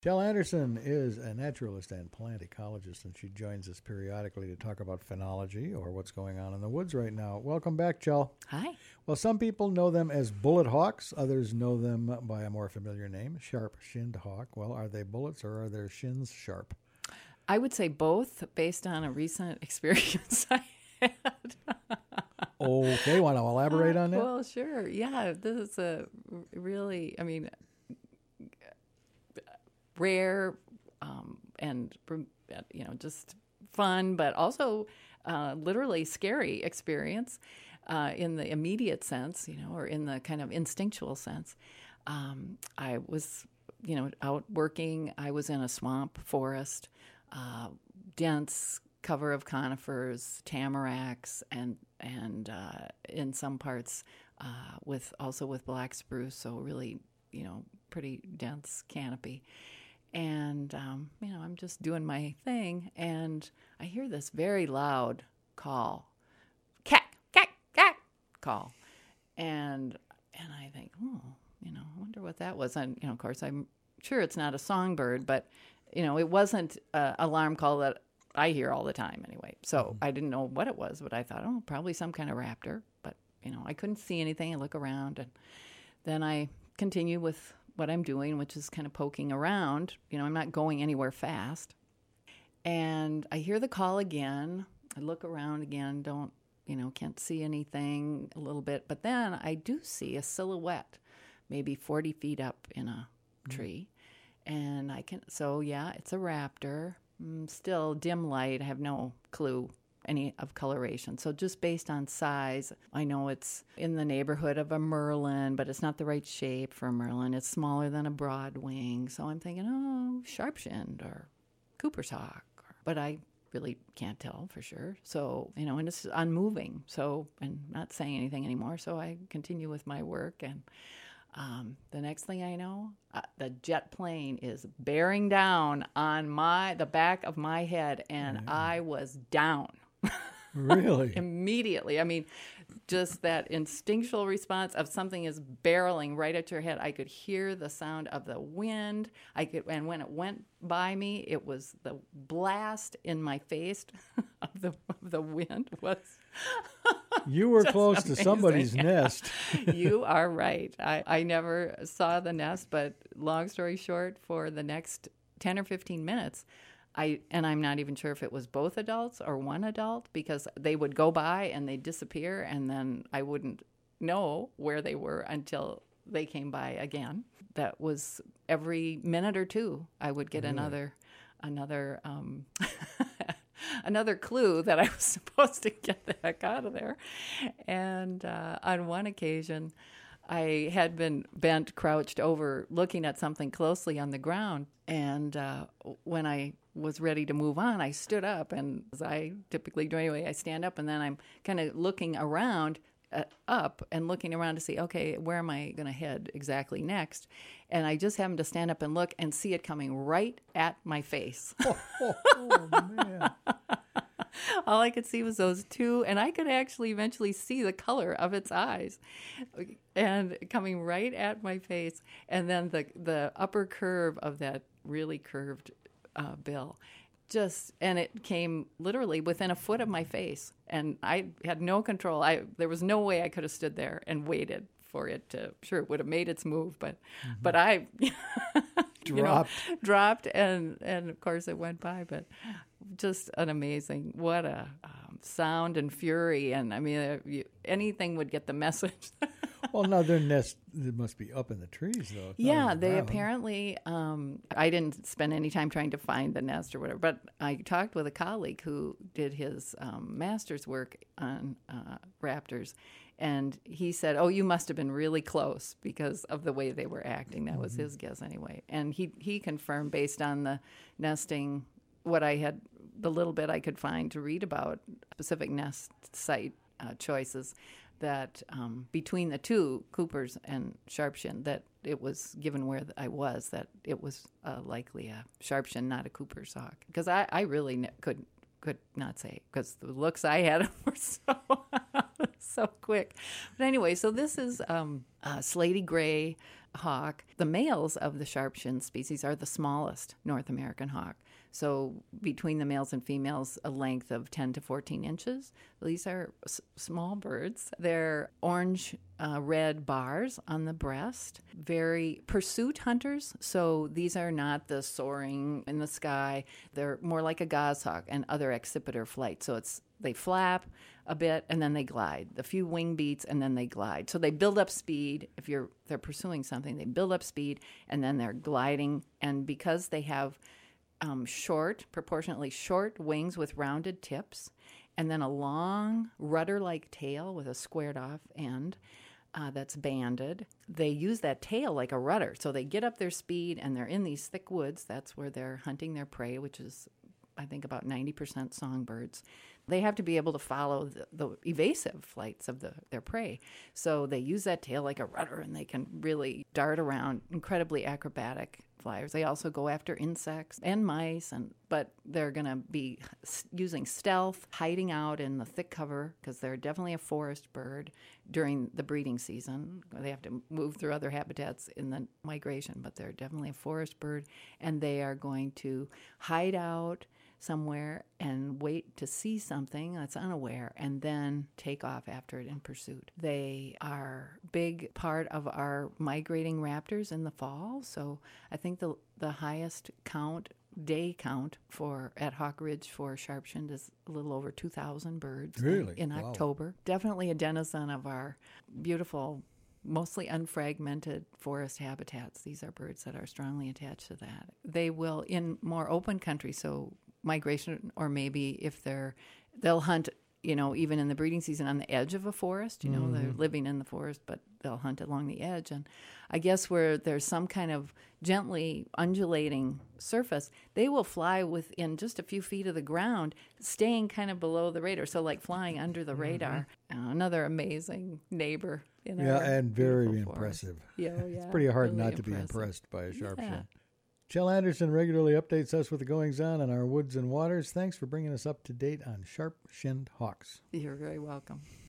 Shell Anderson is a naturalist and plant ecologist, and she joins us periodically to talk about phenology or what's going on in the woods right now. Welcome back, Shell. Hi. Well, some people know them as bullet hawks. Others know them by a more familiar name, sharp-shinned hawk. Well, are they bullets or are their shins sharp? I would say both based on a recent experience I had. Okay, want to elaborate on that? Well, sure. Yeah, this is a really, rare and, just fun, but also literally scary experience in the immediate sense, or in the kind of instinctual sense. I was, out working. I was in a swamp forest, dense cover of conifers, tamaracks, and in some parts with black spruce, so really, pretty dense canopy. And, I'm just doing my thing, and I hear this very loud call, cack, cack, cack, call. And I think, I wonder what that was. And, of course, I'm sure it's not a songbird, but, it wasn't an alarm call that I hear all the time anyway. So I didn't know what it was, but I thought, probably some kind of raptor. But, I couldn't see anything. I look around, and then I continue with what I'm doing, which is kind of poking around. I'm not going anywhere fast. And I hear the call again. I look around again, can't see anything a little bit. But then I do see a silhouette, maybe 40 feet up in a tree. And it's a raptor. Still dim light. I have no clue any of coloration. So just based on size, I know it's in the neighborhood of a merlin, but it's not the right shape for a merlin. It's smaller than a broadwing. So I'm thinking, sharp-shinned or Cooper's hawk. But I really can't tell for sure. So, and it's unmoving. So, and not saying anything anymore. So I continue with my work. And the next thing I know, the jet plane is bearing down on the back of my head, and I was down. Really? Immediately. Just that instinctual response of something is barreling right at your head. I could hear the sound of the wind. And when it went by me, it was the blast in my face of the wind was. You were close to somebody's nest. You are right. I never saw the nest, but long story short, for the next 10 or 15 minutes, I'm not even sure if it was both adults or one adult, because they would go by and they'd disappear, and then I wouldn't know where they were until they came by again. That was every minute or two I would get another another clue that I was supposed to get the heck out of there. And on one occasion, I had been crouched over, looking at something closely on the ground. And when I was ready to move on, I stood up, and as I typically do anyway, I stand up, and then I'm kind of looking around, up and looking around to see, okay, where am I going to head exactly next? And I just happened to stand up and look and see it coming right at my face. Oh, man. All I could see was those two, and I could actually eventually see the color of its eyes, and coming right at my face, and then the upper curve of that really curved bill. And it came literally within a foot of my face, and I had no control. There was no way I could have stood there and waited for it to. Sure, it would have made its move, but I dropped, and of course it went by. But just an amazing, what a sound and fury, and anything would get the message. Well, now their nest, it must be up in the trees, though. Yeah, they apparently, I didn't spend any time trying to find the nest or whatever, but I talked with a colleague who did his master's work on raptors, and he said, you must have been really close because of the way they were acting. That was his guess anyway. And he confirmed, based on the nesting, what I had, the little bit I could find to read about specific nest site choices, that between the two, Cooper's and Sharpshin, that it was, given where I was, that it was likely a Sharpshin, not a Cooper's hawk. Because I really could not say, because the looks I had were so quick. But anyway, so this is slaty gray hawk. The males of the sharp-shinned species are the smallest North American hawk. So between the males and females, a length of 10 to 14 inches. These are small birds. They're orange-red bars on the breast. Very pursuit hunters. So these are not the soaring in the sky. They're more like a goshawk and other accipiter flight. So they flap a bit and then they glide. A few wing beats and then they glide. So they build up speed. If they're pursuing something, they build up speed and then they're gliding. And because they have proportionately short wings with rounded tips, and then a long rudder-like tail with a squared-off end that's banded. They use that tail like a rudder. So they get up their speed, and they're in these thick woods. That's where they're hunting their prey, which is, I think, about 90% songbirds. They have to be able to follow the evasive flights of their prey. So they use that tail like a rudder, and they can really dart around, incredibly acrobatic flyers. They also go after insects and mice, but they're going to be using stealth, hiding out in the thick cover, because they're definitely a forest bird during the breeding season. They have to move through other habitats in the migration, but they're definitely a forest bird, and they are going to hide out somewhere and wait to see something that's unaware and then take off after it in pursuit. They are a big part of our migrating raptors in the fall. So I think the highest day count at Hawk Ridge for sharp-shinned is a little over 2,000 birds in Wow. October. Definitely a denizen of our beautiful, mostly unfragmented forest habitats. These are birds that are strongly attached to that. They will, in more open country, so migration, or maybe if they'll hunt, even in the breeding season on the edge of a forest, they're living in the forest, but they'll hunt along the edge. And I guess where there's some kind of gently undulating surface, they will fly within just a few feet of the ground, staying kind of below the radar. So like flying under the radar. Another amazing neighbor in our and very beautiful forest. impressive. Yeah, It's pretty hard really not to be impressive. impressed by a sharp Yeah. shin. Jill Anderson regularly updates us with the goings-on in our woods and waters. Thanks for bringing us up to date on sharp-shinned hawks. You're very welcome.